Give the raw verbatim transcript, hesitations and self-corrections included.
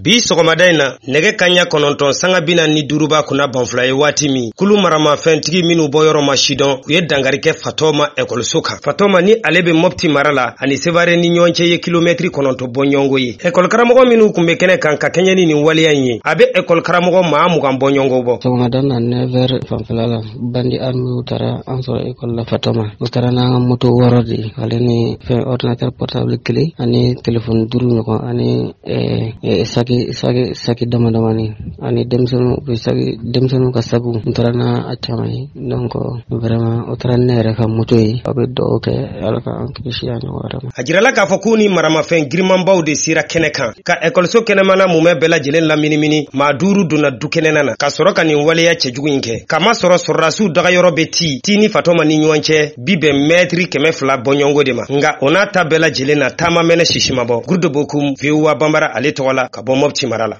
Bi sɔgɔmada in na nɛgɛ kaɲa kɔnɔntɔn sanga bina ni duruba kunna banfula ye waati min kulu marama fɛntigi minnu bɔ yɔrɔ ma sidɔn u ye dangarikɛ Fatɔma ekɔliso kan. Fatɔma ni ale bɛ Mopti mara la ani Sevare ni ɲɔgɔn cɛ ye kilomɛtiri kɔnɔntɔn bɔ ɲɔgɔngo ye. Ekɔli karamɔgɔ minnu kun bɛ kɛnɛ kan ka kɛɲɛ ni nin waleya in ye a bɛ ekɔli karamɔgɔ maa mugan bɔ ɲɔgɔngo bɔ. Sɔgɔmada na neuf heures fanfɛla la bandi armé u taara an sɔrɔ ekɔli la Fatɔma. U taara n'an ka moto wɔɔrɔ de ye ale ni fɛn ordinateur portable kelen ani téléphone duuru ɲɔgɔn ani ɛɛ saki saki saki dama damani ani denmisɛnninw bɛ saki denmisɛnninw ka sabu n taara n'a a caman ye donc vraiment o taara ne yɛrɛ ka moto ye a bɛ dugawu kɛ ala ka an kisi a ɲɔgɔn wɛrɛ ma. A jirala k'a fɔ k'u ni maramafɛn girimanbaw de sera kɛnɛ kan ka ekɔliso kɛnɛmana mumɛ bɛɛ lajɛlen laminimini maa duuru donna du kɛnɛna na ka sɔrɔ ka nin waleya cɛjugu in kɛ. K'a sɔrɔ sɔrɔdasiw dagayɔrɔ bɛ ti ti ni Fatɔma ni ɲɔgɔn cɛ bi bɛn mɛtiri kɛmɛ fila bɔ ɲɔgɔngo de ma nka o n'a ta bɛɛ lajɛlen na taama mɛnɛ sisima bɔ. Groupe de Bokum V O A Banbara ale tɔgɔ la ka bɔ Mopti mara la.